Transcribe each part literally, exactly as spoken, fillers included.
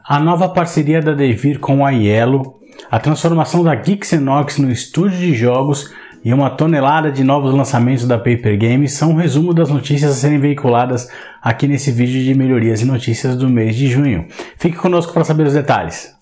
A nova parceria da Devir com a Iello, a transformação da Geeks&Nox no estúdio de jogos e uma tonelada de novos lançamentos da Paper Games são um resumo das notícias a serem veiculadas aqui nesse vídeo de melhorias e notícias do mês de junho. Fique conosco para saber os detalhes.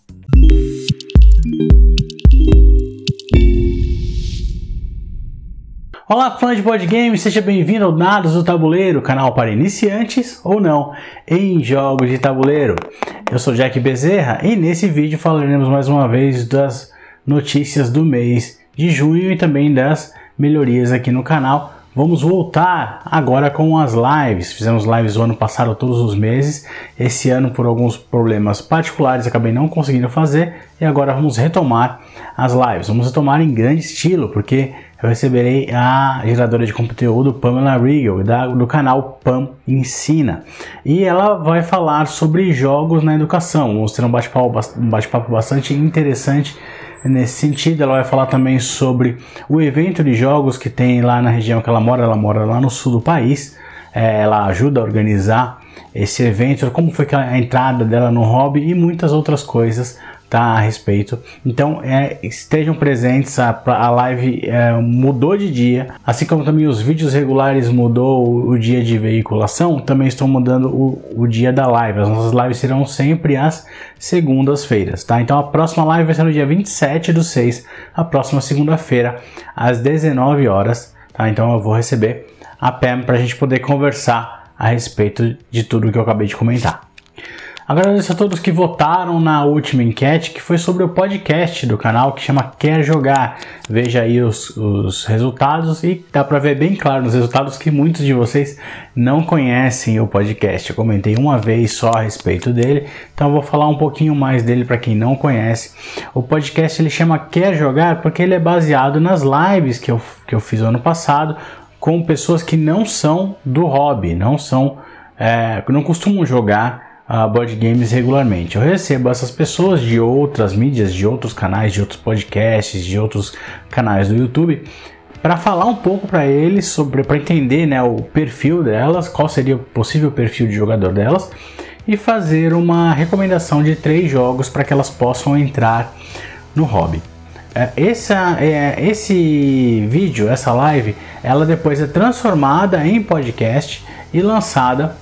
Olá, fã de board games, seja bem-vindo ao Dados do Tabuleiro, canal para iniciantes ou não em jogos de tabuleiro. Eu sou Jack Bezerra e nesse vídeo falaremos mais uma vez das notícias do mês de junho e também das melhorias aqui no canal. Vamos voltar agora com as lives. Fizemos lives o ano passado todos os meses. Esse ano, por alguns problemas particulares, acabei não conseguindo fazer e agora vamos retomar as lives. Vamos retomar em grande estilo, porque eu receberei a geradora de conteúdo Pamela Riegel, da, do canal Pam Ensina. E ela vai falar sobre jogos na educação. Vamos ter um bate-papo, um bate-papo bastante interessante nesse sentido. Ela vai falar também sobre o evento de jogos que tem lá na região que ela mora. Ela mora lá no sul do país. É, ela ajuda a organizar esse evento, como foi a entrada dela no hobby e muitas outras coisas, tá, a respeito. Então é, estejam presentes. A, a live é, mudou de dia, assim como também os vídeos regulares mudou o, o dia de veiculação. Também estou mudando o, o dia da live. As nossas lives serão sempre às segundas-feiras, tá? Então a próxima live vai ser no dia vinte e sete do seis, a próxima segunda-feira às dezenove horas, tá? Então eu vou receber a Pam para a gente poder conversar a respeito de tudo que eu acabei de comentar. Agradeço a todos que votaram na última enquete, que foi sobre o podcast do canal, que chama Quer Jogar. Veja aí os, os resultados e dá para ver bem claro nos resultados que muitos de vocês não conhecem o podcast. Eu comentei uma vez só a respeito dele, então eu vou falar um pouquinho mais dele para quem não conhece. O podcast ele chama Quer Jogar porque ele é baseado nas lives que eu, que eu fiz ano passado com pessoas que não são do hobby, não são, é, não costumam jogar Uh, board games regularmente. Eu recebo essas pessoas de outras mídias, de outros canais, de outros podcasts, de outros canais do YouTube, para falar um pouco para eles sobre, para entender, né, o perfil delas, qual seria o possível perfil de jogador delas, e fazer uma recomendação de três jogos para que elas possam entrar no hobby. Uh, essa, uh, esse vídeo, essa live, ela depois é transformada em podcast e lançada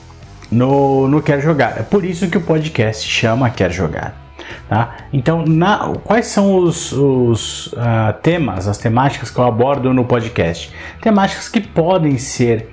No, no Quer Jogar. É por isso que o podcast chama Quer Jogar, tá? Então, na, quais são os, os uh, temas, as temáticas que eu abordo no podcast? Temáticas que podem ser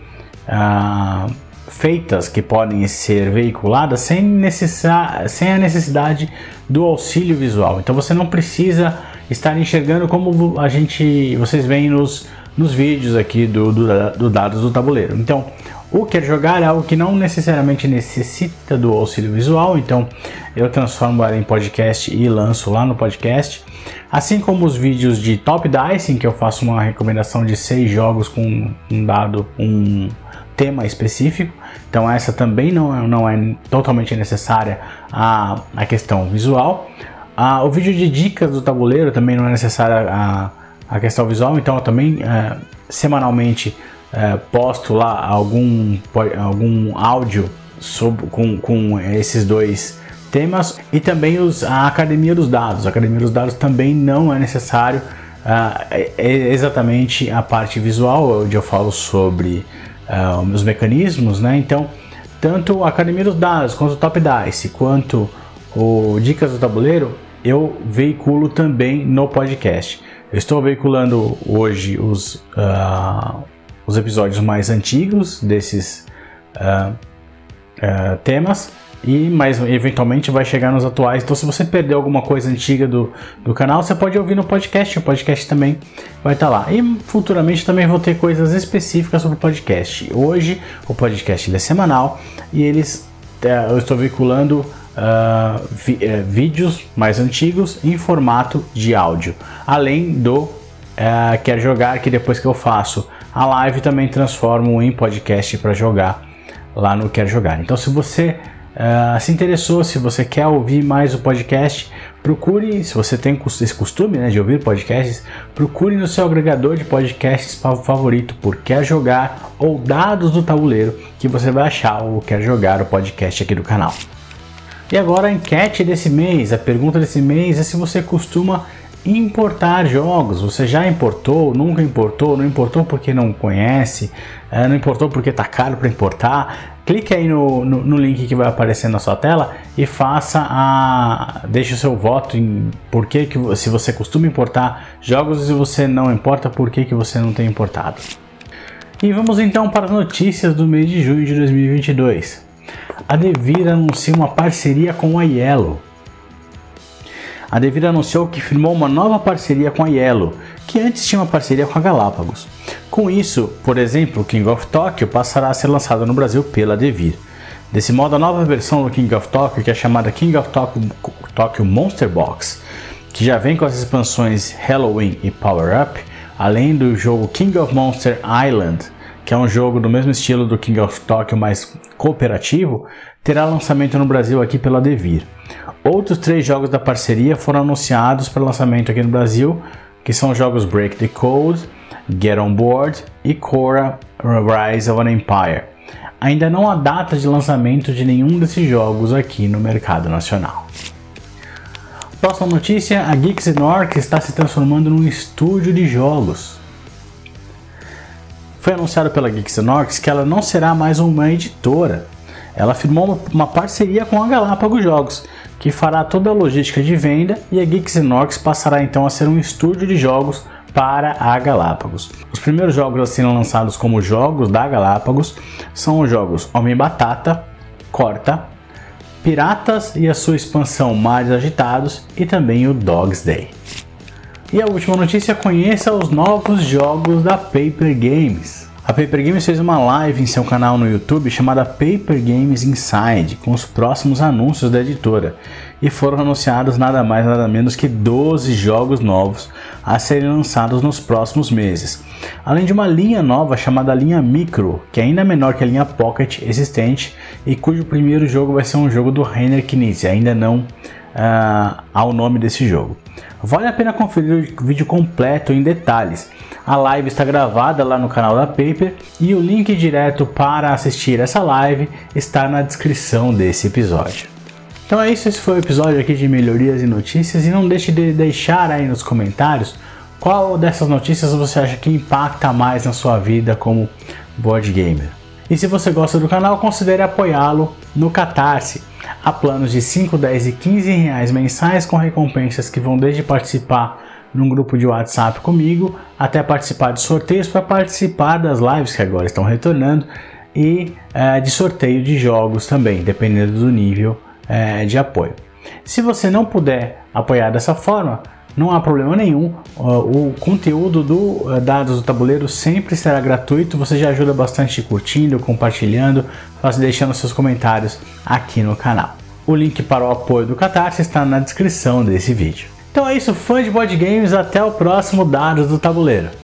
uh, feitas, que podem ser veiculadas sem, necessa, sem a necessidade do auxílio visual. Então, você não precisa estar enxergando como a gente, vocês veem nos, nos vídeos aqui do, do, do Dados do Tabuleiro. Então, o Quer Jogar é algo que não necessariamente necessita do auxílio visual, então eu transformo ela em podcast e lanço lá no podcast. Assim como os vídeos de Top Dice, em que eu faço uma recomendação de seis jogos com um dado, um tema específico. Então essa também não é, não é totalmente necessária a, a questão visual. Ah, o vídeo de dicas do tabuleiro também não é necessária a, a questão visual, então eu também é, semanalmente É, posto lá algum, algum áudio sobre, com, com esses dois temas e também os, a Academia dos Dados. A Academia dos Dados também não é necessário uh, é, é exatamente a parte visual, onde eu falo sobre uh, os mecanismos, né? Então, tanto a Academia dos Dados, quanto o Top Dice, quanto o Dicas do Tabuleiro, eu veiculo também no podcast. Eu estou veiculando hoje os... Uh, os episódios mais antigos desses uh, uh, temas, e mais eventualmente vai chegar nos atuais. Então, se você perdeu alguma coisa antiga do, do canal, você pode ouvir no podcast. O podcast também vai estar lá. E futuramente também vou ter coisas específicas sobre o podcast. Hoje o podcast ele é semanal e eles uh, eu estou veiculando uh, vi, uh, vídeos mais antigos em formato de áudio, além do uh, Quer Jogar, que depois que eu faço a live também transformo em podcast para jogar lá no Quer Jogar. Então, se você uh, se interessou, se você quer ouvir mais o podcast, procure, se você tem esse costume, né, de ouvir podcasts, procure no seu agregador de podcasts favorito por Quer Jogar ou Dados do Tabuleiro, que você vai achar o Quer Jogar, o podcast aqui do canal. E agora a enquete desse mês, a pergunta desse mês é se você costuma importar jogos. Você já importou, nunca importou, não importou porque não conhece, não importou porque tá caro para importar. Clique aí no, no, no link que vai aparecer na sua tela e faça a deixe o seu voto em por que que se você costuma importar jogos e se você não importa, por que que você não tem importado. E vamos então para as notícias do mês de junho de dois mil e vinte e dois. A Devir anuncia uma parceria com a Yellow. A Devir anunciou que firmou uma nova parceria com a Yellow, que antes tinha uma parceria com a Galápagos. Com isso, por exemplo, o King of Tokyo passará a ser lançado no Brasil pela Devir. Desse modo, a nova versão do King of Tokyo, que é chamada King of Tokyo, Tokyo Monster Box, que já vem com as expansões Halloween e Power Up, além do jogo King of Monster Island, que é um jogo do mesmo estilo do King of Tokyo, mais cooperativo, terá lançamento no Brasil aqui pela Devir. Outros três jogos da parceria foram anunciados para lançamento aqui no Brasil, que são os jogos Break the Code, Get On Board e Korra Rise of an Empire. Ainda não há data de lançamento de nenhum desses jogos aqui no mercado nacional. Próxima notícia, a Geeks and Orcs está se transformando num estúdio de jogos. Foi anunciado pela Geeks and Orcs que ela não será mais uma editora. Ela firmou uma parceria com a Galápagos Jogos, que fará toda a logística de venda, e a Geeks and Orcs passará então a ser um estúdio de jogos para a Galápagos. Os primeiros jogos a serem lançados como jogos da Galápagos são os jogos Homem Batata, Corta, Piratas e a sua expansão Mares Agitados e também o Dogs Day. E a última notícia, conheça os novos jogos da Paper Games. A Paper Games fez uma live em seu canal no YouTube chamada Paper Games Inside, com os próximos anúncios da editora, e foram anunciados nada mais nada menos que doze jogos novos a serem lançados nos próximos meses, além de uma linha nova chamada linha Micro, que é ainda menor que a linha Pocket existente e cujo primeiro jogo vai ser um jogo do Reiner Knizia, ainda não uh, há o nome desse jogo. Vale a pena conferir o vídeo completo em detalhes. A live está gravada lá no canal da Paper e o link direto para assistir essa live está na descrição desse episódio. Então é isso, esse foi o episódio aqui de melhorias e notícias, e não deixe de deixar aí nos comentários qual dessas notícias você acha que impacta mais na sua vida como board gamer. E se você gosta do canal, considere apoiá-lo no Catarse. Há planos de cinco, dez e quinze reais mensais com recompensas que vão desde participar num grupo de WhatsApp comigo até participar de sorteios para participar das lives que agora estão retornando e é, de sorteio de jogos também, dependendo do nível é, de apoio. Se você não puder apoiar dessa forma, não há problema nenhum, o conteúdo do Dados do Tabuleiro sempre será gratuito, você já ajuda bastante curtindo, compartilhando, deixando seus comentários aqui no canal. O link para o apoio do Catarse está na descrição desse vídeo. Então é isso, fã de board games, até o próximo Dados do Tabuleiro.